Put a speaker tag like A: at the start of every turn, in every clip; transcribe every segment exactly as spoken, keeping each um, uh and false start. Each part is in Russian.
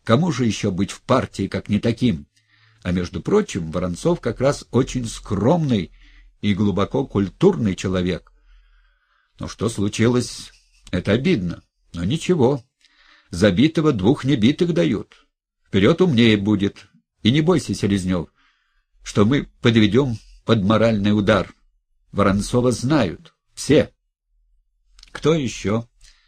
A: Кому же еще быть в партии, как не таким? А между прочим, Воронцов как раз очень скромный и глубоко культурный человек. Но что случилось, это обидно. Но ничего, забитого двух небитых дают. Вперед умнее будет. И не бойся, Селезнев, что мы подведем под моральный удар. Воронцова знают. Все. Кто еще?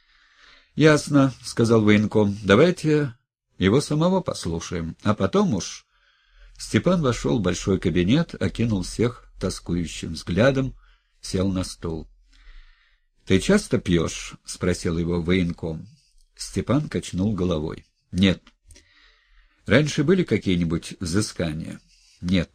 A: Ясно, — сказал военком. Давайте его самого послушаем, а потом уж... Степан вошел в большой кабинет, окинул всех тоскующим взглядом, сел на стул. — Ты часто пьешь? — спросил его военком. Степан качнул головой. — Нет. — Раньше были какие-нибудь взыскания? — Нет.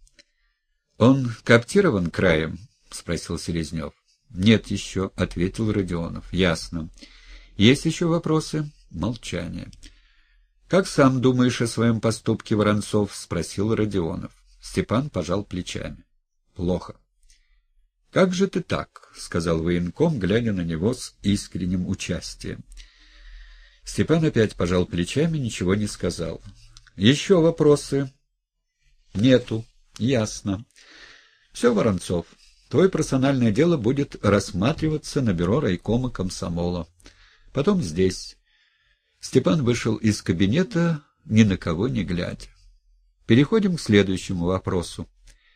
A: — Он коптирован краем? — спросил Селезнев. — Нет еще, — ответил Родионов. — Ясно. Есть еще вопросы? Молчание. — Как сам думаешь о своем поступке, Воронцов? — спросил Родионов. Степан пожал плечами. — Плохо. — Как же ты так? — сказал военком, глядя на него с искренним участием. Степан опять пожал плечами, ничего не сказал. — Еще вопросы? — Нету. — Ясно. — Все, Воронцов, твое персональное дело будет рассматриваться на бюро райкома комсомола. Потом здесь. Степан вышел из кабинета, ни на кого не глядя. Переходим к следующему вопросу.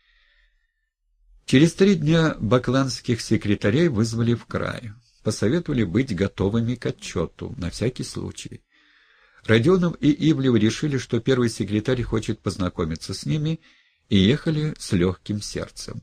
A: Через три дня бакланских секретарей вызвали в край. Посоветовали быть готовыми к отчету, на всякий случай. Родионов и Ивлев решили, что первый секретарь хочет познакомиться с ними, и ехали с легким сердцем.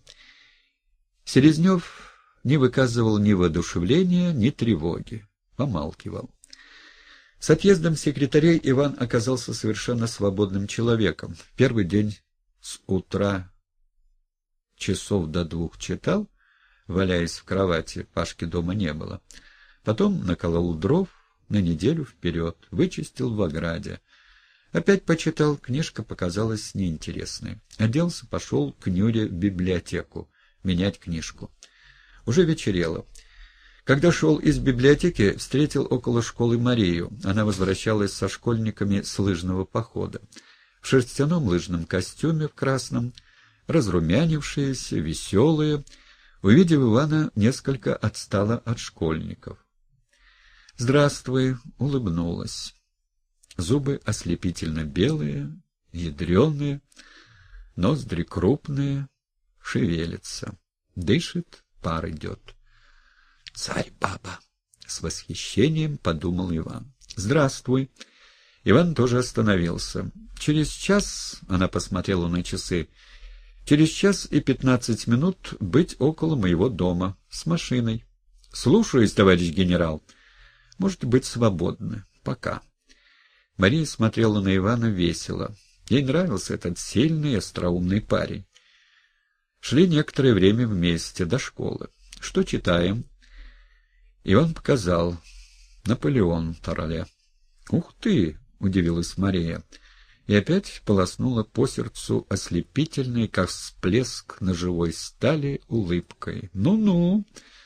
A: Селезнев не выказывал ни воодушевления, ни тревоги, помалкивал. С отъездом секретарей Иван оказался совершенно свободным человеком. В первый день с утра часов до двух читал, валяясь в кровати, Пашки дома не было. Потом наколол дров на неделю вперед, вычистил в ограде. Опять почитал, книжка показалась неинтересной. Оделся, пошел к Нюре в библиотеку менять книжку. Уже вечерело. Когда шел из библиотеки, встретил около школы Марию. Она возвращалась со школьниками с лыжного похода. В шерстяном лыжном костюме, в красном, разрумянившаяся, веселая, увидев Ивана, несколько отстала от школьников. «Здравствуй», — улыбнулась. Зубы ослепительно белые, ядреные, ноздри крупные, шевелится. Дышит, пар идет. «Царь-баба!» — с восхищением подумал Иван. «Здравствуй!» Иван тоже остановился. «Через час...» — она посмотрела на часы. «Через час и пятнадцать минут быть около моего дома. С машиной». «Слушаюсь, товарищ генерал. Можете быть свободны. Пока». Мария смотрела на Ивана весело. Ей нравился этот сильный, остроумный парень. Шли некоторое время вместе, до школы. «Что читаем?» Иван показал. «Наполеон» Тарале. «Ух ты!» — удивилась Мария. И опять полоснула по сердцу ослепительной, как всплеск ножевой стали, улыбкой. «Ну-ну!»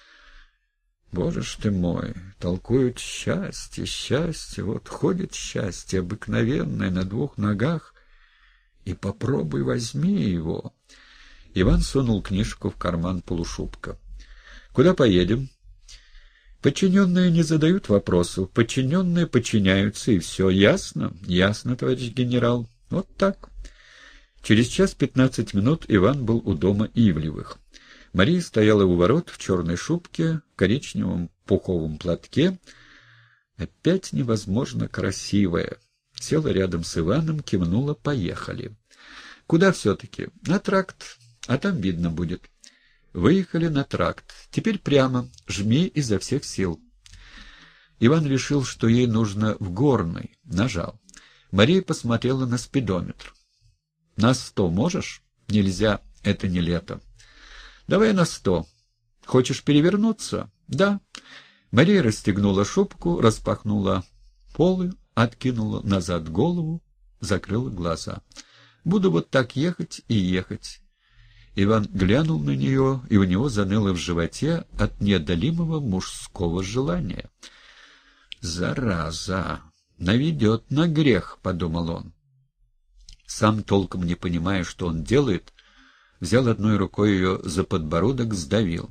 A: «Боже ж ты мой! Толкуют счастье, счастье! Вот ходит счастье обыкновенное на двух ногах, и попробуй возьми его!» Иван сунул книжку в карман полушубка. «Куда поедем?» «Подчиненные не задают вопросов. Подчиненные подчиняются, и все. Ясно?» «Ясно, товарищ генерал. Вот так». Через час пятнадцать минут Иван был у дома Ивлевых. Мария стояла у ворот в черной шубке, в коричневом пуховом платке. Опять невозможно красивая. Села рядом с Иваном, кивнула: «Поехали». «Куда все-таки?» «На тракт, а там видно будет». Выехали на тракт. «Теперь прямо. Жми изо всех сил». Иван решил, что ей нужно в Горный. Нажал. Мария посмотрела на спидометр. «На сто можешь?» «Нельзя. Это не лето». «Давай на сто. Хочешь перевернуться?» «Да». Мария расстегнула шубку, распахнула полы, откинула назад голову, закрыла глаза. «Буду вот так ехать и ехать». Иван глянул на нее, и у него заныло в животе от неодолимого мужского желания. «Зараза! Наведет на грех, — подумал он. Сам толком не понимая, что он делает, взял одной рукой ее за подбородок, сдавил.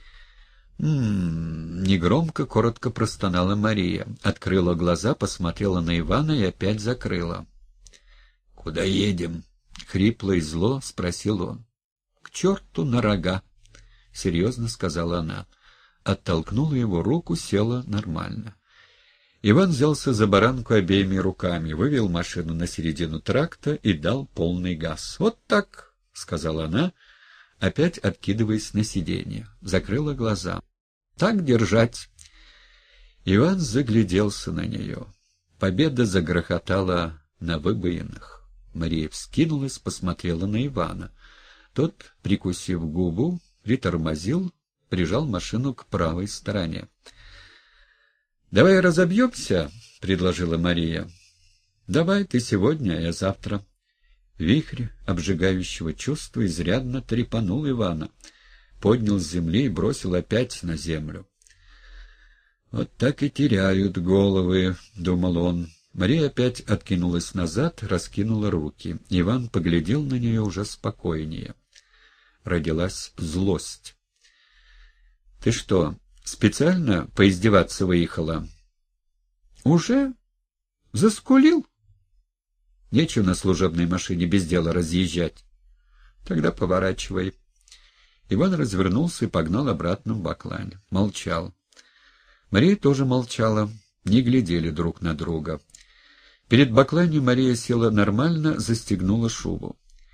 A: «М-м-м», негромко, коротко простонала Мария, открыла глаза, посмотрела на Ивана и опять закрыла. «Куда едем?» — хрипло и зло спросил он. «К черту на рога!» — серьезно сказала она. Оттолкнула его руку, села нормально. Иван взялся за баранку обеими руками, вывел машину на середину тракта и дал полный газ. «Вот так!» — сказала она, опять откидываясь на сиденье. Закрыла глаза. «Так держать!» Иван загляделся на нее. Победа загрохотала на выбоинах. Мария вскинулась, посмотрела на Ивана. Тот, прикусив губу, притормозил, прижал машину к правой стороне. «Давай разобьемся», — предложила Мария. «Давай ты сегодня, а я завтра». Вихрь обжигающего чувства изрядно трепанул Ивана, поднял с земли и бросил опять на землю. «Вот так и теряют головы», — думал он. Мария опять откинулась назад, раскинула руки. Иван поглядел на нее уже спокойнее. Родилась злость. «Ты что, специально поиздеваться выехала?» «Уже? Заскулил?» «Нечего на служебной машине без дела разъезжать». «Тогда поворачивай». Иван развернулся и погнал обратно в Баклань. Молчал. Мария тоже молчала, не глядели друг на друга. Перед Бакланью Мария села нормально, застегнула шубу.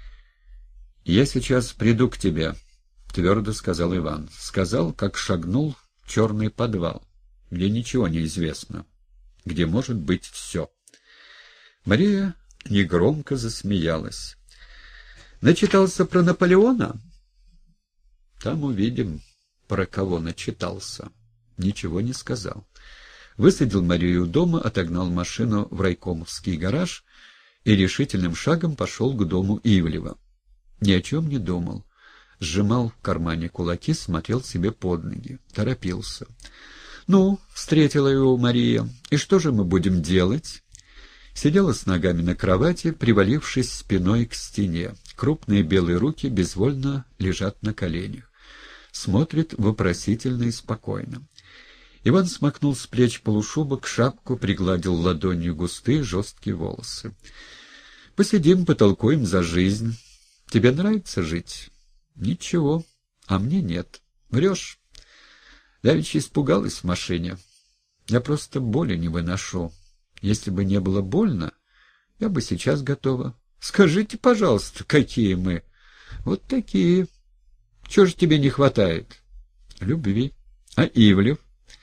A: «Я сейчас приду к тебе», — твердо сказал Иван. Сказал, как шагнул в черный подвал, где ничего не известно, где может быть все. Мария негромко засмеялась. «Начитался про Наполеона?» «Там увидим, про кого начитался». Ничего не сказал. Высадил Марию у дома, отогнал машину в райкомовский гараж и решительным шагом пошел к дому Ивлева. Ни о чем не думал. Сжимал в кармане кулаки, смотрел себе под ноги. Торопился. «Ну», — встретила его Мария, — «и что же мы будем делать?» Сидела с ногами на кровати, привалившись спиной к стене. Крупные белые руки безвольно лежат на коленях. Смотрит вопросительно и спокойно. Иван смахнул с плеч полушубок, шапку, пригладил ладонью густые жесткие волосы. «Посидим, потолкуем за жизнь. Тебе нравится жить?» «Ничего. А мне нет. Врешь. Давеча испугалась в машине. Я просто боли не выношу. Если бы не было больно, я бы сейчас готова. Скажите, пожалуйста, какие мы?» «Вот такие. Чего же тебе не хватает?» «Любви. А Ивлев?»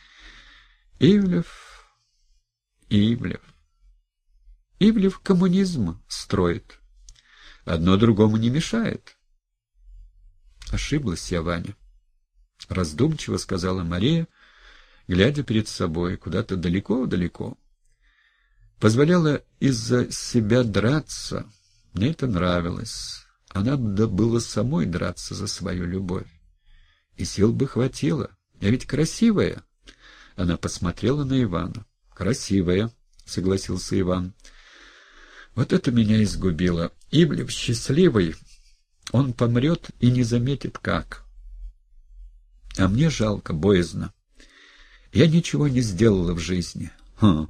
A: «Ивлев... Ивлев... Ивлев коммунизм строит. Одно другому не мешает». «Ошиблась я, Ваня», — раздумчиво сказала Мария, глядя перед собой куда-то далеко-далеко. «Позволяла из-за себя драться. Мне это нравилось. А надо было самой драться за свою любовь. И сил бы хватило. Я ведь красивая». Она посмотрела на Ивана. «Красивая», — согласился Иван. «Вот это меня изгубило. Ивлев счастливый. Он помрет и не заметит, как. А мне жалко, боязно. Я ничего не сделала в жизни. Хм.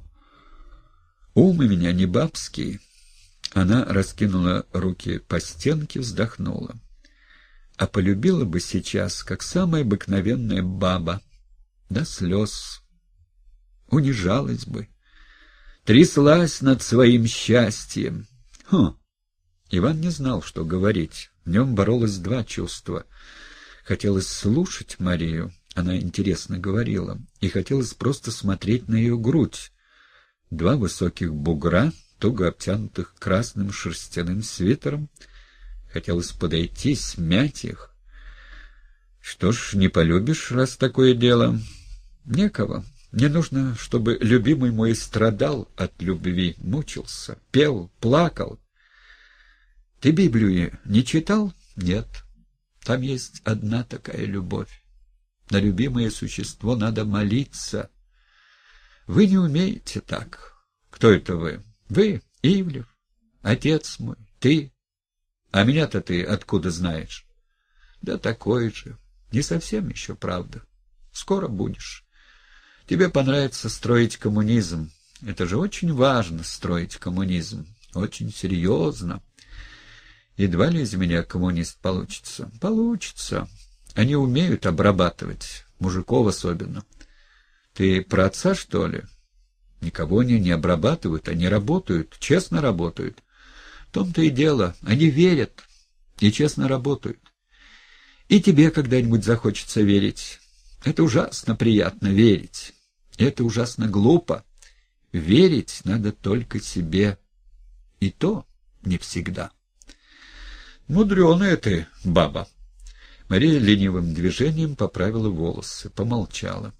A: Ум у меня не бабский». Она раскинула руки по стенке, вздохнула. «А полюбила бы сейчас, как самая обыкновенная баба. До слез. Унижалась бы. Тряслась над своим счастьем». Хм. Иван не знал, что говорить. В нем боролось два чувства. Хотелось слушать Марию, она интересно говорила, и хотелось просто смотреть на ее грудь. Два высоких бугра, туго обтянутых красным шерстяным свитером. Хотелось подойти, смять их. «Что ж, не полюбишь, раз такое дело?» «Некого. Мне нужно, чтобы любимый мой страдал от любви, мучился, пел, плакал». «Ты Библию не читал?» «Нет. Там есть одна такая любовь. На любимое существо надо молиться. Вы не умеете так. Кто это вы? Вы, Ивлев, отец мой, ты. А меня-то ты откуда знаешь? Да такой же. Не совсем еще, правда. Скоро будешь. Тебе понравится строить коммунизм. Это же очень важно, строить коммунизм. Очень серьезно. Едва ли из меня коммунист получится? Получится. Они умеют обрабатывать, мужиков особенно. Ты про отца, что ли? Никого они не обрабатывают, они работают, честно работают. В том-то и дело, они верят и честно работают. И тебе когда-нибудь захочется верить. Это ужасно приятно верить. Это ужасно глупо. Верить надо только себе. И то не всегда. Мудреная ты, баба. Мария ленивым движением поправила волосы, помолчала.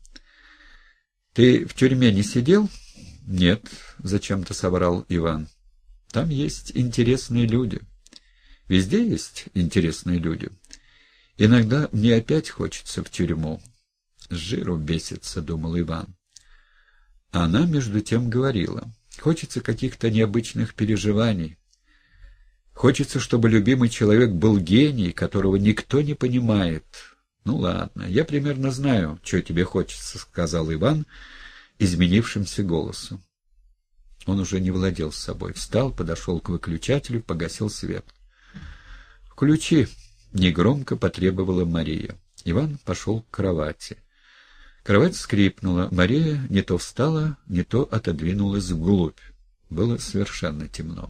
A: Ты в тюрьме не сидел? Нет, зачем-то соврал Иван. Там есть интересные люди. Везде есть интересные люди. Иногда мне опять хочется в тюрьму. С жиру бесится, думал Иван. А она между тем говорила. Хочется каких-то необычных переживаний. Хочется, чтобы любимый человек был гений, которого никто не понимает. Ну ладно, я примерно знаю, что тебе хочется, сказал Иван изменившимся голосом. Он уже не владел собой. Встал, подошел к выключателю, погасил свет. «Включи!» — негромко потребовала Мария. Иван пошел к кровати. Кровать скрипнула. Мария не то встала, не то отодвинулась вглубь. Было совершенно темно.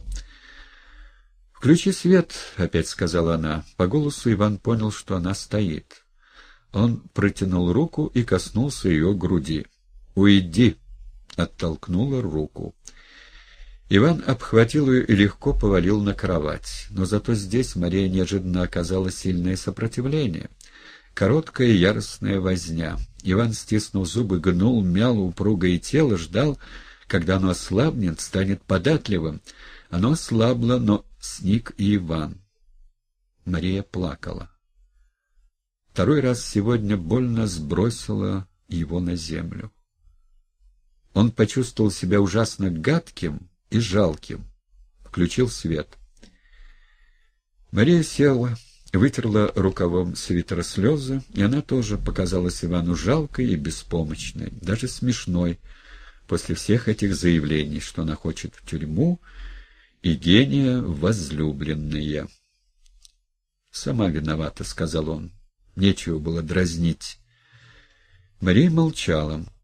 A: «Включи свет!» — опять сказала она. По голосу Иван понял, что она стоит. Он протянул руку и коснулся ее груди. «Уйди!» — оттолкнула руку. Иван обхватил ее и легко повалил на кровать. Но зато здесь Мария неожиданно оказала сильное сопротивление. Короткая яростная возня. Иван, стиснув зубы, гнул, мял упругое тело, ждал, когда оно ослабнет, станет податливым. Оно ослабло, но сник и Иван. Мария плакала. Второй раз сегодня больно сбросила его на землю. Он почувствовал себя ужасно гадким и жалким. Включил свет. Мария села, вытерла рукавом свитера слезы, и она тоже показалась Ивану жалкой и беспомощной, даже смешной, после всех этих заявлений, что она хочет в тюрьму и гения возлюбленные. «Сама виновата», — сказал он. Нечего было дразнить. Мария молчала.